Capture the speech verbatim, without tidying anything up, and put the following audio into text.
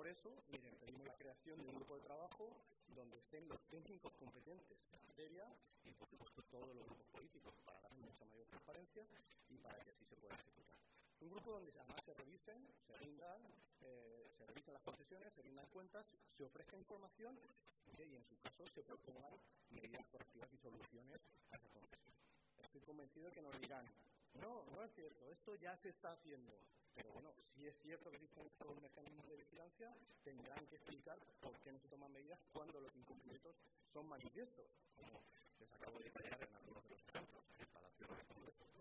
por eso, miren, pedimos la creación de un grupo de trabajo donde estén los técnicos competentes en la materia y, por supuesto, todos los grupos políticos para dar mucha mayor transparencia y para que así se pueda ejecutar. Un grupo donde además se revisen, se rindan, eh, se revisen las concesiones, se rindan cuentas, se ofrezca información ¿sí? y en su caso se propongan medidas correctivas y soluciones a esa concesión. Estoy convencido de que nos dirán, no, no es cierto, esto ya se está haciendo. Pero bueno, si es cierto que existen estos mecanismos de vigilancia, tendrán que explicar por qué no se toman medidas cuando los incumplimientos son manifiestos, como les acabo de detallar en algunos de los ejemplos, instalaciones de Congreso.